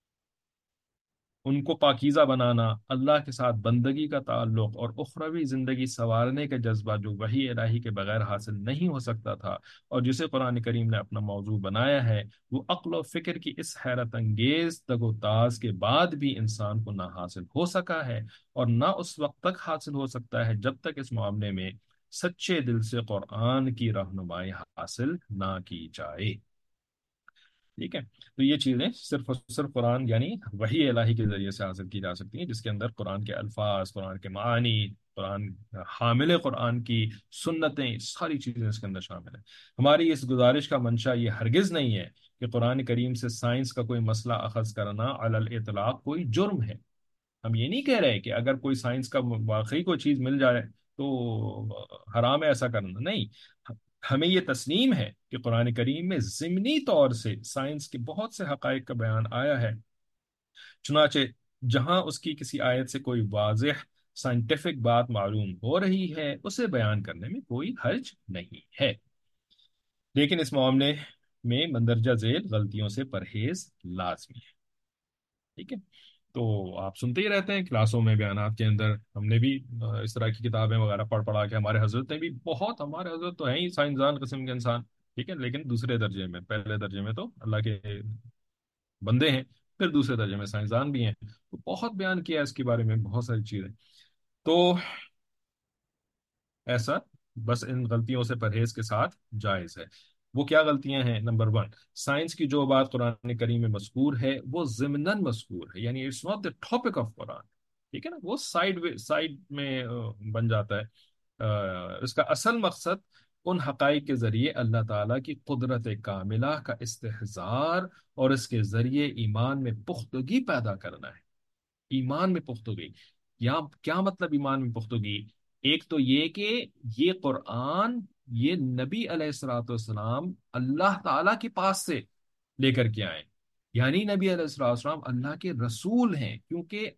ان کو پاکیزہ بنانا، اللہ کے ساتھ بندگی کا تعلق اور اخروی زندگی سنوارنے کا جذبہ جو وحی الہی کے بغیر حاصل نہیں ہو سکتا تھا، اور جسے قرآن کریم نے اپنا موضوع بنایا ہے، وہ عقل و فکر کی اس حیرت انگیز تگ و تاز کے بعد بھی انسان کو نہ حاصل ہو سکا ہے، اور نہ اس وقت تک حاصل ہو سکتا ہے جب تک اس معاملے میں سچے دل سے قرآن کی رہنمائی حاصل نہ کی جائے، ٹھیک ہے؟ تو یہ چیزیں صرف اور صرف قرآن یعنی وحی الہی کے ذریعے سے حاصل کی جا سکتی ہیں، جس کے اندر قرآن کے الفاظ، قرآن کے معانی، قرآن حامل قرآن کی سنتیں، ساری چیزیں اس کے اندر شامل ہیں۔ ہماری اس گزارش کا منشا یہ ہرگز نہیں ہے کہ قرآن کریم سے سائنس کا کوئی مسئلہ اخذ کرنا علی الاطلاق کوئی جرم ہے۔ ہم یہ نہیں کہہ رہے کہ اگر کوئی سائنس کا واقعی کوئی چیز مل جائے تو حرام ہے ایسا کرنا، نہیں، ہمیں یہ تسلیم ہے کہ قرآن کریم میں ضمنی طور سے سائنس کے بہت سے حقائق کا بیان آیا ہے، چنانچہ جہاں اس کی کسی آیت سے کوئی واضح سائنٹیفک بات معلوم ہو رہی ہے اسے بیان کرنے میں کوئی حرج نہیں ہے، لیکن اس معاملے میں مندرجہ ذیل غلطیوں سے پرہیز لازمی ہے، ٹھیک ہے؟ تو آپ سنتے ہی رہتے ہیں کلاسوں میں بیانات کے اندر، ہم نے بھی اس طرح کی کتابیں وغیرہ پڑھ پڑھا کے، ہمارے حضرت نے بھی بہت، ہمارے حضرت تو ہیں ہی سائنسدان قسم کے انسان، ٹھیک ہے، لیکن دوسرے درجے میں، پہلے درجے میں تو اللہ کے بندے ہیں، پھر دوسرے درجے میں سائنسدان بھی ہیں، تو بہت بیان کیا ہے اس کے بارے میں بہت ساری چیزیں، تو ایسا بس ان غلطیوں سے پرہیز کے ساتھ جائز ہے۔ وہ کیا غلطیاں ہیں؟ نمبر ون، سائنس کی جو بات قرآن کریم میں مذکور ہے وہ ضمناً مذکور ہے، یعنی it's not the topic of Quran, ٹھیک ہے نا، وہ سائڈ میں بن جاتا ہے۔ اس کا اصل مقصد ان حقائق کے ذریعے اللہ تعالیٰ کی قدرت کاملہ کا استحضار اور اس کے ذریعے ایمان میں پختگی پیدا کرنا ہے۔ ایمان میں پختگی، کیا مطلب ایمان میں پختگی؟ ایک تو یہ کہ یہ قرآن، یہ نبی علیہ الصلوۃ والسلام اللہ تعالیٰ کے پاس سے لے کر کے آئے، یعنی نبی علیہ الصلوۃ والسلام اللہ کے رسول ہیں، کیونکہ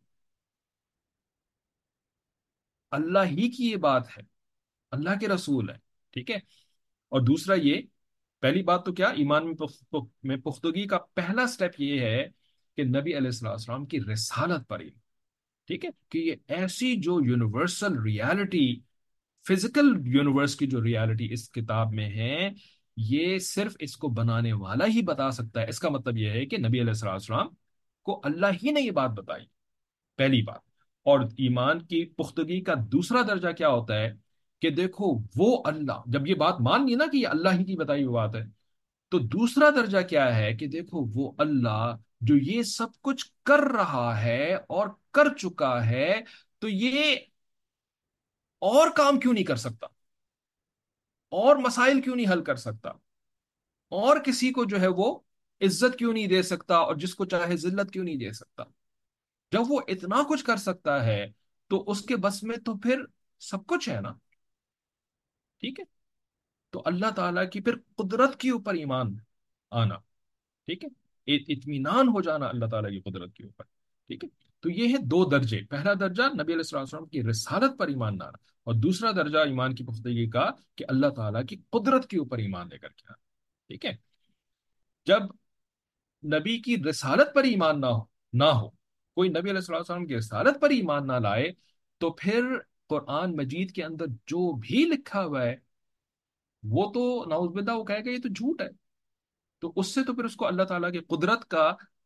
اللہ ہی کی یہ بات ہے، اللہ کے رسول ہیں، ٹھیک ہے؟ اور دوسرا یہ، پہلی بات تو کیا ایمان میں پختگی کا پہلا سٹیپ یہ ہے کہ نبی علیہ السلام کی رسالت پر ایمان، ٹھیک ہے، کہ یہ ایسی جو یونیورسل ریالٹی، فزیکل یونیورس کی جو ریالٹی اس کتاب میں ہے، یہ صرف اس کو بنانے والا ہی بتا سکتا ہے۔ اس کا مطلب یہ ہے کہ نبی علیہ السلام کو اللہ ہی نے یہ بات بتائی، پہلی بات۔ اور ایمان کی پختگی کا دوسرا درجہ کیا ہوتا ہے کہ دیکھو وہ اللہ، جب یہ بات مان لی نا کہ یہ اللہ ہی کی بتائی ہوئی بات ہے، تو دوسرا درجہ کیا ہے کہ دیکھو وہ اللہ جو یہ سب کچھ کر رہا ہے اور کر چکا ہے، تو یہ اور کام کیوں نہیں کر سکتا، اور مسائل کیوں نہیں حل کر سکتا، اور کسی کو جو ہے وہ عزت کیوں نہیں دے سکتا، اور جس کو چاہے ذلت کیوں نہیں دے سکتا؟ جب وہ اتنا کچھ کر سکتا ہے تو اس کے بس میں تو پھر سب کچھ ہے نا، ٹھیک ہے؟ تو اللہ تعالیٰ کی پھر قدرت کے اوپر ایمان آنا، ٹھیک ہے، اطمینان ہو جانا اللہ تعالیٰ کی قدرت کے اوپر، ٹھیک ہے۔ تو یہ ہے دو درجے، پہلا درجہ نبی علیہ السلام وسلم کی رسالت پر ایمان لانا، اور دوسرا درجہ ایمان کی پختگی کا کہ اللہ تعالیٰ کی قدرت کے اوپر ایمان لے کر کے آنا، ٹھیک ہے۔ جب نبی کی رسالت پر ایمان نہ ہو، کوئی نبی علیہ الصلوۃ والسلام کی رسالت پر ایمان نہ لائے، تو پھر قرآن مجید کے اندر جو بھی لکھا ہوا ہے وہ تو نعوذ باللہ وہ کہے گا یہ تو جھوٹ ہے، تو اس سے تو پھر اس کو اللہ تعالیٰ کی قدرت کا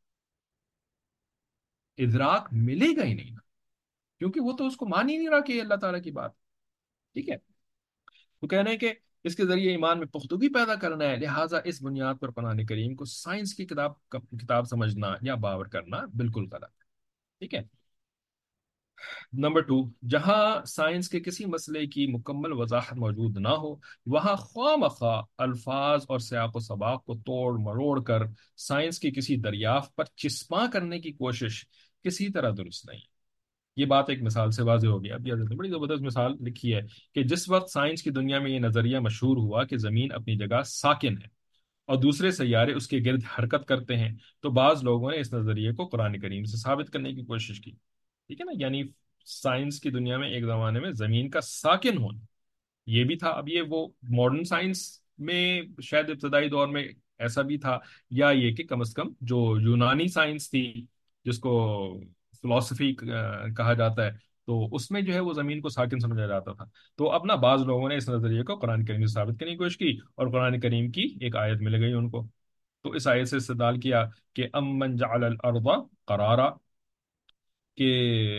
ادراک ملے گا ہی نہیں نا، کیونکہ وہ تو اس کو مان ہی نہیں رہا کہ یہ اللہ تعالیٰ کی بات، ٹھیک ہے۔ تو کہنا ہے کہ اس کے ذریعے ایمان میں پختگی پیدا کرنا ہے، لہٰذا اس بنیاد پر قرآن کریم کو سائنس کی کتاب سمجھنا یا باور کرنا بالکل غلط ہے، ٹھیک ہے۔ نمبر 2، جہاں سائنس کے کسی مسئلے کی مکمل وضاحت موجود نہ ہو، وہاں خواہ مخواہ الفاظ اور سیاق و سباق کو توڑ مروڑ کر سائنس کی کسی دریافت پر چسپاں کرنے کی کوشش کسی طرح درست نہیں۔ یہ بات ایک مثال سے واضح ہو گیا، اب یہ بڑی زبردست مثال لکھی ہے کہ جس وقت سائنس کی دنیا میں یہ نظریہ مشہور ہوا کہ زمین اپنی جگہ ساکن ہے اور دوسرے سیارے اس کے گرد حرکت کرتے ہیں، تو بعض لوگوں نے اس نظریے کو قرآن کریم سے ثابت کرنے کی کوشش کی، ٹھیک ہے نا، یعنی سائنس کی دنیا میں ایک زمانے میں زمین کا ساکن ہونا یہ بھی تھا۔ اب یہ وہ ماڈرن سائنس میں شاید ابتدائی دور میں ایسا بھی تھا، یا یہ کہ کم از کم جو یونانی سائنس تھی جس کو فلسفی کہا جاتا ہے، تو اس میں جو ہے وہ زمین کو ساکن سمجھا جاتا تھا۔ تو اب نا بعض لوگوں نے اس نظریے کو قرآن کریم سے ثابت کرنے کی کوشش کی، اور قرآن کریم کی ایک آیت مل گئی ان کو، تو اس آیت سے استدلال کیا کہ امن جعل الارض قرارا، کہ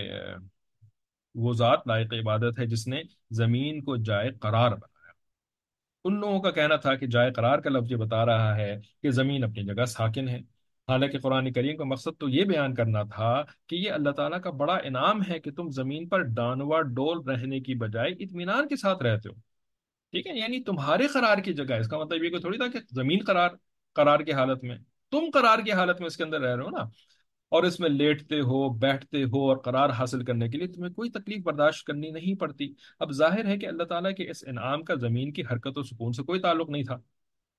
وہ ذات لائق عبادت ہے جس نے زمین کو جائے قرار بنا۔ ان لوگوں کا کہنا تھا کہ جائے قرار کا لفظ یہ بتا رہا ہے کہ زمین اپنی جگہ ساکن ہے، حالانکہ قرآن کریم کا مقصد تو یہ بیان کرنا تھا کہ یہ اللہ تعالیٰ کا بڑا انعام ہے کہ تم زمین پر ڈانوا ڈول رہنے کی بجائے اطمینان کے ساتھ رہتے ہو، ٹھیک ہے، یعنی تمہارے قرار کی جگہ، اس کا مطلب یہ کہ تھوڑی تھا کہ زمین قرار قرار کی حالت میں، تم قرار کی حالت میں اس کے اندر رہ رہے ہو نا، اور اس میں لیٹتے ہو بیٹھتے ہو، اور قرار حاصل کرنے کے لیے تمہیں کوئی تکلیف برداشت کرنی نہیں پڑتی۔ اب ظاہر ہے کہ اللہ تعالیٰ کے اس انعام کا زمین کی حرکت و سکون سے کوئی تعلق نہیں تھا،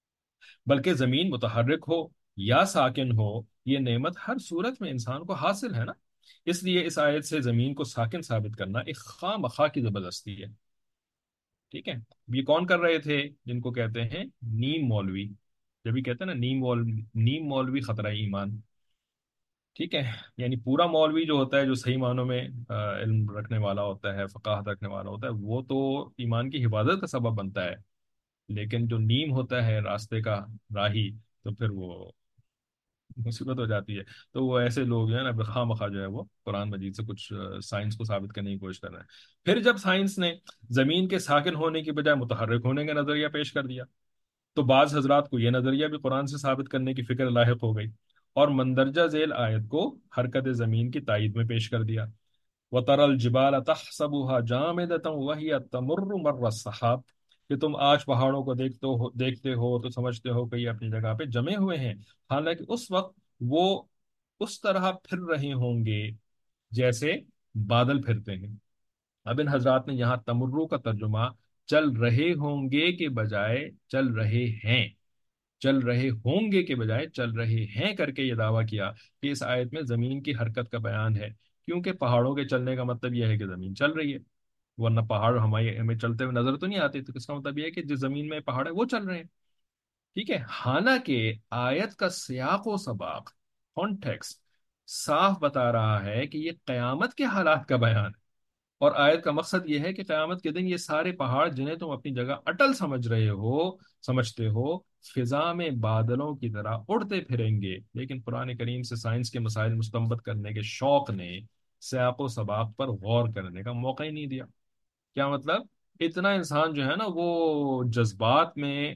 بلکہ زمین متحرک ہو یا ساکن ہو، یہ نعمت ہر صورت میں انسان کو حاصل ہے نا، اس لیے اس آیت سے زمین کو ساکن ثابت کرنا ایک خواہ مخواہ کی زبردستی ہے، ٹھیک ہے۔ یہ کون کر رہے تھے؟ جن کو کہتے ہیں نیم مولوی، جب بھی کہتے ہیں نا نیم مولوی خطرہ ایمان، ٹھیک ہے، یعنی پورا مولوی جو ہوتا ہے، جو صحیح معنوں میں علم رکھنے والا ہوتا ہے، فقاہت رکھنے والا ہوتا ہے، وہ تو ایمان کی حفاظت کا سبب بنتا ہے، لیکن جو نیم ہوتا ہے راستے کا راہی، تو پھر وہ مصیبت ہو جاتی ہے۔ تو وہ ایسے لوگ جو ہے نا خواہ مخواہ جو ہے وہ قرآن مجید سے کچھ سائنس کو ثابت کرنے کی کوشش کر رہے ہیں۔ پھر جب سائنس نے زمین کے ساکن ہونے کی بجائے متحرک ہونے کا نظریہ پیش کر دیا، تو بعض حضرات کو یہ نظریہ بھی قرآن سے ثابت کرنے کی فکر لاحق ہو گئی، اور مندرجہ ذیل آیت کو حرکت زمین کی تائید میں پیش کر دیا۔ وَتَرَى الْجِبَالَ تَحْسَبُهَا جَامِدَةً وَهِيَ تَمُرُّ مَرَّ السَّحَابِ، کہ تم آج پہاڑوں کو دیکھتے ہو تو سمجھتے ہو کہ یہ اپنی جگہ پہ جمے ہوئے ہیں، حالانکہ اس وقت وہ اس طرح پھر رہے ہوں گے جیسے بادل پھرتے ہیں۔ اب ان حضرات نے یہاں تمرو کا ترجمہ چل رہے ہوں گے کے بجائے چل رہے ہیں، چل رہے ہوں گے کے بجائے چل رہے ہیں کر کے یہ دعویٰ کیا کہ اس آیت میں زمین کی حرکت کا بیان ہے، کیونکہ پہاڑوں کے چلنے کا مطلب یہ ہے کہ زمین چل رہی ہے، ورنہ پہاڑ ہمیں چلتے ہوئے نظر تو نہیں آتے، تو اس کا مطلب یہ ہے کہ جس زمین میں پہاڑ ہے وہ چل رہے ہیں، ٹھیک ہے۔ حالانکہ آیت کا سیاق و سباق، کانٹیکس، صاف بتا رہا ہے کہ یہ قیامت کے حالات کا بیان ہے، اور آیت کا مقصد یہ ہے کہ قیامت کے دن یہ سارے پہاڑ جنہیں تم اپنی جگہ اٹل سمجھ رہے ہو، سمجھتے ہو، فضا میں بادلوں کی طرح اڑتے پھریں گے۔ لیکن قرآن کریم سے سائنس کے مسائل مستنبط کرنے کے شوق نے سیاق و سباق پر غور کرنے کا موقع ہی نہیں دیا۔ کیا مطلب؟ اتنا انسان جو ہے نا وہ جذبات میں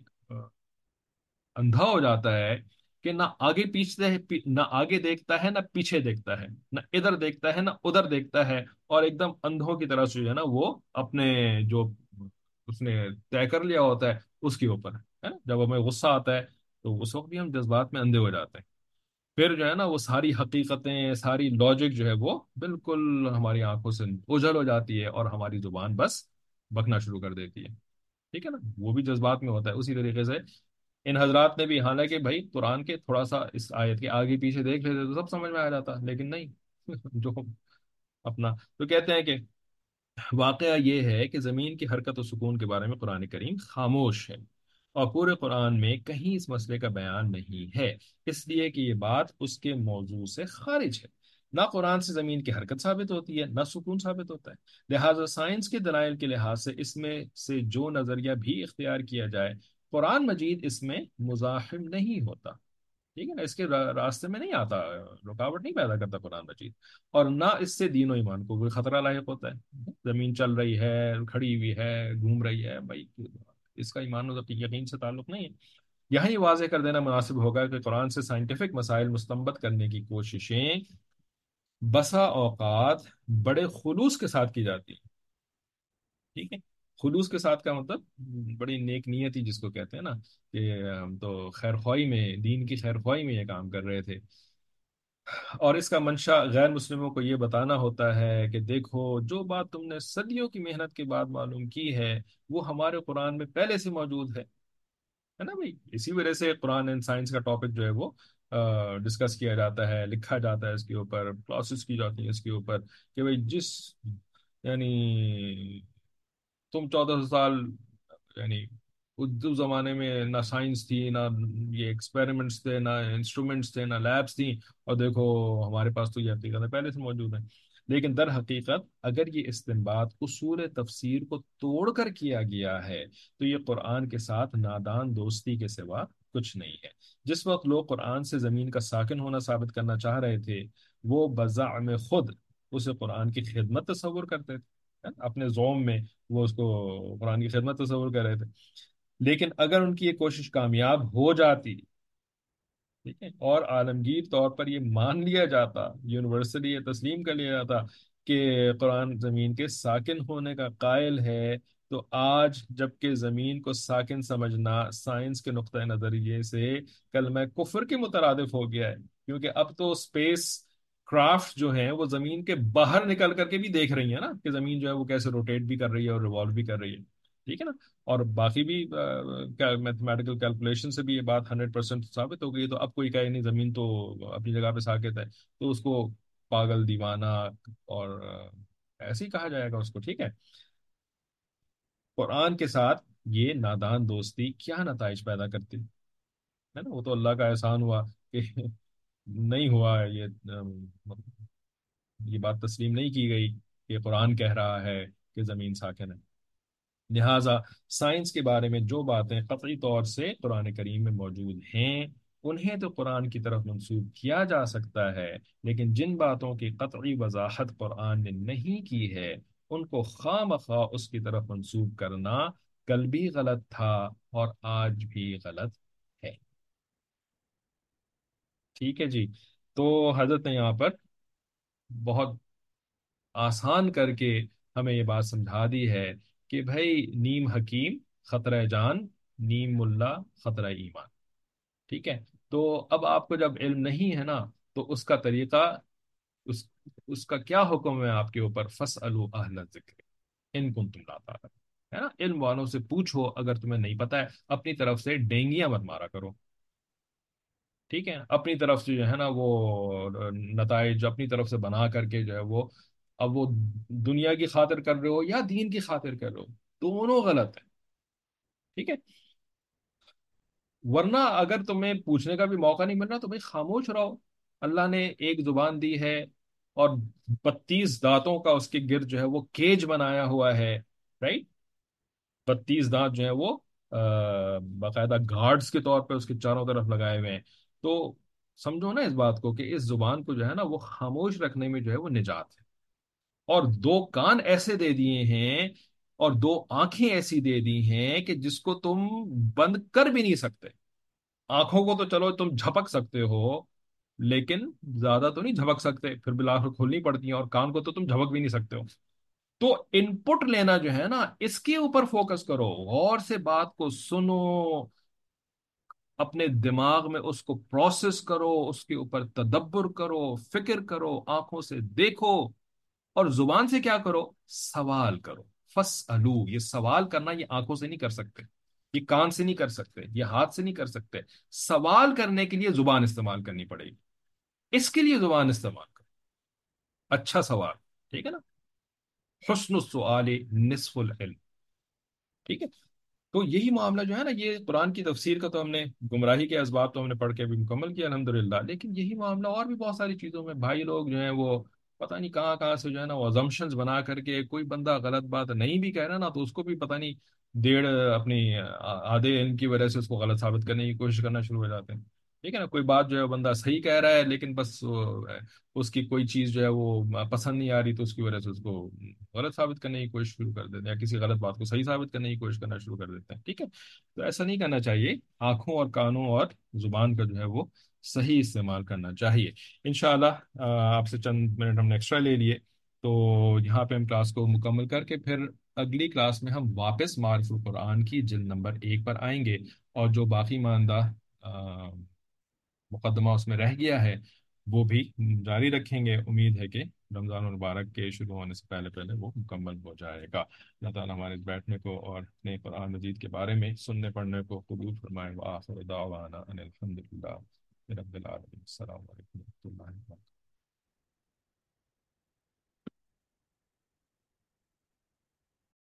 اندھا ہو جاتا ہے کہ نہ آگے پیچھے نہ آگے دیکھتا ہے نہ پیچھے دیکھتا ہے، نہ ادھر دیکھتا ہے نہ ادھر دیکھتا ہے، اور ایک دم اندھوں کی طرح سے جو ہے نا وہ اپنے جو اس نے طے کر لیا ہوتا ہے اس کے اوپر ہے نا۔ جب ہمیں غصہ آتا ہے تو اس وقت بھی ہم جذبات میں اندھے ہو جاتے ہیں، پھر جو ہے نا وہ ساری حقیقتیں، ساری لاجک جو ہے وہ بالکل ہماری آنکھوں سے اوجھل ہو جاتی ہے، اور ہماری زبان بس بکنا شروع کر دیتی ہے۔ ٹھیک ہے نا، وہ بھی جذبات میں ہوتا ہے اسی طریقے سے۔ ان حضرات نے بھی، حالانکہ بھائی قرآن کے تھوڑا سا اس آیت کے آگے پیچھے دیکھ لیتے تو سب سمجھ میں آ جاتا، لیکن نہیں جو اپنا تو کہتے ہیں کہ واقعہ یہ ہے کہ زمین کی حرکت و سکون کے بارے میں قرآن کریم خاموش ہے، اور پورے قرآن میں کہیں اس مسئلے کا بیان نہیں ہے، اس لیے کہ یہ بات اس کے موضوع سے خارج ہے۔ نہ قرآن سے زمین کی حرکت ثابت ہوتی ہے نہ سکون ثابت ہوتا ہے، لہٰذا سائنس کے دلائل کے لحاظ سے اس میں سے جو نظریہ بھی اختیار کیا جائے، قرآن مجید اس میں مزاحم نہیں ہوتا۔ ٹھیک ہے نا، اس کے راستے میں نہیں آتا، رکاوٹ نہیں پیدا کرتا قرآن مجید، اور نہ اس سے دین و ایمان کو کوئی خطرہ لاحق ہوتا ہے۔ زمین چل رہی ہے، کھڑی ہوئی ہے، گھوم رہی ہے، بھائی اس کا ایمان و یقین سے تعلق نہیں ہے۔ یہاں یہ واضح کر دینا مناسب ہوگا کہ قرآن سے سائنٹیفک مسائل مستنبط کرنے کی کوششیں بسا اوقات بڑے خلوص کے ساتھ کی جاتی ہیں۔ ٹھیک ہے، خلوص کے ساتھ کا مطلب بڑی نیک نیتی جس کو کہتے ہیں نا، کہ ہم تو خیر خواہی میں، دین کی خیر خواہی میں یہ کام کر رہے تھے، اور اس کا منشا غیر مسلموں کو یہ بتانا ہوتا ہے کہ دیکھو جو بات تم نے صدیوں کی محنت کے بعد معلوم کی ہے وہ ہمارے قرآن میں پہلے سے موجود ہے نا بھائی۔ اسی وجہ سے قرآن اینڈ سائنس کا ٹاپک جو ہے وہ ڈسکس کیا جاتا ہے، لکھا جاتا ہے، اس کے اوپر کلاسز کی جاتی ہیں اس کے اوپر، کہ بھائی جس یعنی تم 1400 سال، یعنی اس زمانے میں نہ سائنس تھی، نہ یہ ایکسپیریمنٹس تھے، نہ انسٹرومنٹس تھے، نہ لیبس تھیں، اور دیکھو ہمارے پاس تو یہ حقیقت ہے پہلے سے موجود ہے۔ لیکن در حقیقت اگر یہ استنباط اصول تفسیر کو توڑ کر کیا گیا ہے تو یہ قرآن کے ساتھ نادان دوستی کے سوا کچھ نہیں ہے۔ جس وقت لوگ قرآن سے زمین کا ساکن ہونا ثابت کرنا چاہ رہے تھے، وہ بزعم خود اسے قرآن کی خدمت تصور کرتے تھے، اپنے زوم میں وہ اس کو قرآن کی خدمت تصور کر رہے تھے۔ لیکن اگر ان کی یہ کوشش کامیاب ہو جاتی، ٹھیک ہے، اور عالمگیر طور پر یہ مان لیا جاتا، یونیورسلی یہ تسلیم کر لیا جاتا کہ قرآن زمین کے ساکن ہونے کا قائل ہے، تو آج جبکہ زمین کو ساکن سمجھنا سائنس کے نقطۂ نظریے سے کلمہ کفر کے مترادف ہو گیا ہے، کیونکہ اب تو اسپیس کرافٹ جو ہیں وہ زمین کے باہر نکل کر کے بھی دیکھ رہی ہیں نا کہ زمین جو ہے وہ کیسے روٹیٹ بھی کر رہی ہے اور ریوالو بھی کر رہی ہے۔ ٹھیک ہے نا، اور باقی بھی میتھمیٹیکل کیلکولیشن سے بھی یہ بات 100% ثابت ہو گئی ہے، تو اب کوئی کہے نہیں زمین تو اپنی جگہ پہ ساکت ہے تو اس کو پاگل، دیوانہ، اور ایسے ہی کہا جائے گا اس کو۔ ٹھیک ہے، قرآن کے ساتھ یہ نادان دوستی کیا نتائج پیدا کرتی ہے نا، وہ تو اللہ کا احسان ہوا کہ نہیں ہوا یہ بات تسلیم نہیں کی گئی کہ قرآن کہہ رہا ہے کہ زمین ساکن ہے۔ لہٰذا سائنس کے بارے میں جو باتیں قطعی طور سے قرآن کریم میں موجود ہیں انہیں تو قرآن کی طرف منسوب کیا جا سکتا ہے، لیکن جن باتوں کی قطعی وضاحت قرآن نے نہیں کی ہے ان کو خواہ مخواہ اس کی طرف منسوب کرنا کل بھی غلط تھا اور آج بھی غلط ہے۔ ٹھیک ہے جی، تو حضرت نے یہاں پر بہت آسان کر کے ہمیں یہ بات سمجھا دی ہے کہ بھائی نیم حکیم خطرہ جان، نیم ملا خطرہ ایمان۔ ٹھیک ہے، تو اب آپ کو جب علم نہیں ہے نا تو اس کا طریقہ، اس اس کا کیا حکم ہے آپ کے اوپر؟ فَاسْأَلُوا أَهْلَ الذِّكْرِ إِن كُنتُمْ لَا تَعْلَمُونَ، ہے نا، علم والوں سے پوچھو اگر تمہیں نہیں پتا ہے، اپنی طرف سے ڈینگیاں مت مارا کرو۔ ٹھیک ہے، اپنی طرف سے جو ہے نا وہ نتائج اپنی طرف سے بنا کر کے جو ہے وہ، اب وہ دنیا کی خاطر کر رہے ہو یا دین کی خاطر کر رہے ہو، دونوں غلط ہے۔ ٹھیک ہے، ورنہ اگر تمہیں پوچھنے کا بھی موقع نہیں مل رہا تو بھائی خاموش رہو، اللہ نے ایک زبان دی ہے اور 32 دانتوں کا اس کے گرد جو ہے وہ کیج بنایا ہوا ہے، رائٹ؟ 32 دانت جو ہے وہ باقاعدہ گارڈز کے طور پہ اس کے چاروں طرف لگائے ہوئے ہیں. تو سمجھو نا اس بات کو کہ اس زبان کو جو ہے نا وہ خاموش رکھنے میں جو ہے وہ نجات ہے. اور 2 کان ایسے دے دیے ہیں اور 2 آنکھیں ایسی دے دی ہیں کہ جس کو تم بند کر بھی نہیں سکتے. آنکھوں کو تو چلو تم جھپک سکتے ہو، لیکن زیادہ تو نہیں جھپک سکتے، پھر بالآخر کھولنی پڑتی ہیں. اور کان کو تو تم جھپک بھی نہیں سکتے ہو. تو ان پٹ لینا جو ہے نا اس کے اوپر فوکس کرو، غور سے بات کو سنو، اپنے دماغ میں اس کو پروسیس کرو، اس کے اوپر تدبر کرو، فکر کرو، آنکھوں سے دیکھو. اور زبان سے کیا کرو؟ سوال کرو. فَاسْأَلُوا، یہ سوال کرنا یہ آنکھوں سے نہیں کر سکتے، یہ کان سے نہیں کر سکتے، یہ ہاتھ سے نہیں کر سکتے. سوال کرنے کے لیے زبان استعمال کرنی پڑے گی. اس کے لیے زبان استعمال کرو. اچھا سوال، ٹھیک ہے نا؟ حسن السؤال نصف العلم. ٹھیک ہے. تو یہی معاملہ جو ہے نا، یہ قرآن کی تفسیر کا تو ہم نے گمراہی کے اسباب تو ہم نے پڑھ کے بھی مکمل کیا الحمدللہ. لیکن یہی معاملہ اور بھی بہت ساری چیزوں میں بھائی لوگ جو ہیں وہ پتہ نہیں کہاں کہاں سے جو ہے نا وہ assumptions بنا کر کے، کوئی بندہ غلط بات نہیں بھی کہہ رہا نا تو اس کو بھی پتہ نہیں ڈیڑھ اپنی آدھے علم کی وجہ سے اس کو غلط ثابت کرنے کی کوشش کرنا شروع ہو جاتے ہیں. ٹھیک ہے نا؟ کوئی بات جو ہے وہ بندہ صحیح کہہ رہا ہے لیکن بس اس کی کوئی چیز جو ہے وہ پسند نہیں آ رہی تو اس کی وجہ سے اس کو غلط ثابت کرنے کی کوشش شروع کر دیتے ہیں، یا کسی غلط بات کو صحیح ثابت کرنے کی کوشش کرنا شروع کر دیتے ہیں. ٹھیک ہے. تو ایسا نہیں کرنا چاہیے. آنکھوں اور کانوں اور زبان کا جو ہے وہ صحیح استعمال کرنا چاہیے. انشاءاللہ آپ سے چند منٹ ہم نے ایکسٹرا لے لیے، تو یہاں پہ ہم کلاس کو مکمل کر کے پھر اگلی کلاس میں ہم واپس معرف القرآن کی جلد نمبر 1 پر آئیں گے. اور جو باقی ماندہ مقدمہ اس میں رہ گیا ہے وہ بھی جاری رکھیں گے. امید ہے کہ رمضان المبارک کے شروع ہونے سے پہلے پہلے وہ مکمل ہو جائے گا. اللہ تعالیٰ ہمارے اس بیٹھنے کو اور اپنے قرآن مجید کے بارے میں سننے پڑھنے کو قبول فرمائے. وآخر دعوانا ان الحمد للہ رب العالمین. السلام علیکم.